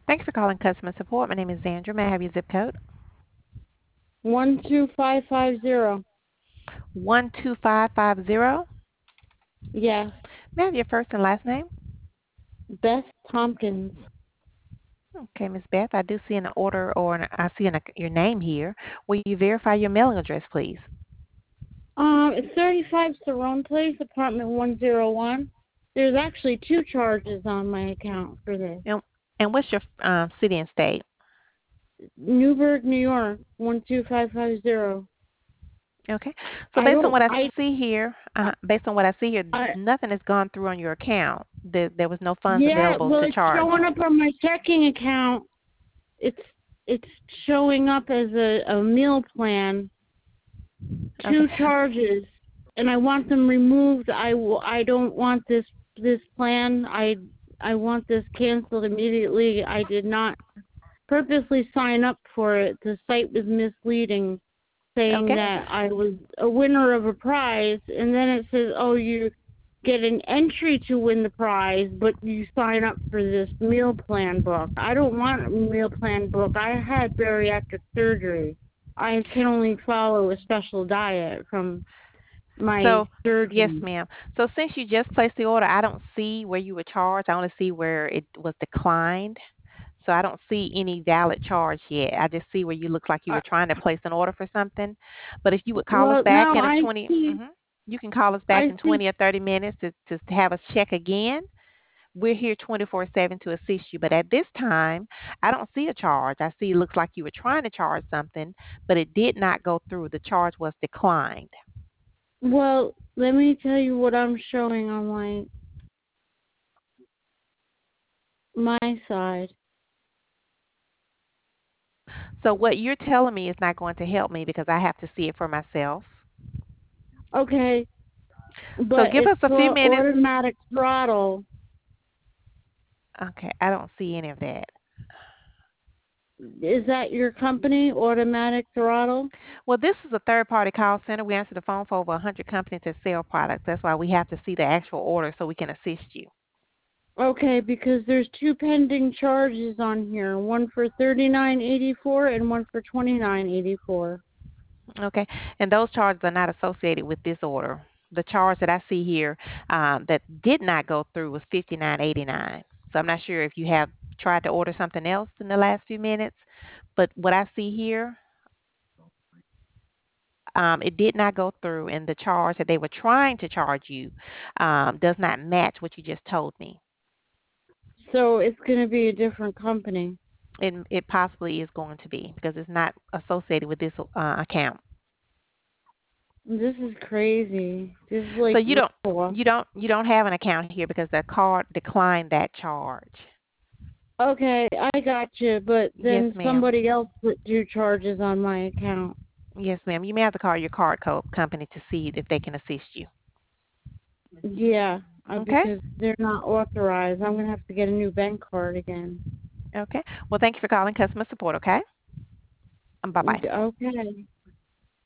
Thanks for calling customer support. My name is Zandra. May I have your zip code? 12550. 12550. Yes. May I have your first and last name? Beth Tompkins. Okay, Miss Beth, I do see an order I see your name here. Will you verify your mailing address, please? It's 35 Cerrone Place, apartment 101. There's actually two charges on my account for this. And, and what's your city and state? Newburgh, New York, 12550. Okay. So I based on don't, what I I, see here, I, based on what I see here, I nothing has gone through on your account. There was no funds yeah, available well, to it's charge. showing up on my checking account. It's, it's showing up as a meal plan, Okay. two charges, and I want them removed. I don't want this plan. I want this canceled immediately. I did not purposely sign up for it. The site was misleading, saying Okay. that I was a winner of a prize, and then it says, "Oh, you get an entry to win the prize, but you sign up for this meal plan book." I don't want a meal plan book. I had bariatric surgery. I can only follow a special diet from my So, yes, surgeon. ma'am. So since you just placed the order, I don't see where you were charged. I only see where it was declined. So I don't see any valid charge yet. I just see where you look like you Uh, were trying to place an order for something. But if you would call us well, back now in a 20, you can call us back I in see. 20 or 30 minutes to have us check again. We're here 24/7 to assist you. But at this time, I don't see a charge. I see it looks like you were trying to charge something, but it did not go through. The charge was declined. Well, let me tell you what I'm showing on my side. So what you're telling me is not going to help me because I have to see it for myself. Okay, So but give it's us a few for minutes. automatic throttle. Okay, I don't see any of that. Is that your company, Automatic Throttle? Well, this is a third party call center. We answer the phone for over 100 companies that sell products. That's why we have to see the actual order so we can assist you. Okay, because there's two pending charges on here, one for 39.84 and one for 29.84. Okay, and those charges are not associated with this order. The charge that I see here that did not go through was 59.89. So I'm not sure if you have tried to order something else in the last few minutes, but what I see here, it did not go through, and the charge that they were trying to charge you does not match what you just told me. So it's going to be a different company. It possibly is going to be because it's not associated with this account. This is crazy. This is So like real. you don't have an account here because the card declined that charge. Okay, I got you, but Yes, then ma'am. somebody else put two charges on my account. Yes, ma'am. You may have to call your card company to see if they can assist you. Yeah, Okay. because they're not authorized. I'm going to have to get a new bank card again. Okay. Well, thank you for calling customer support. Okay. Bye bye. Okay.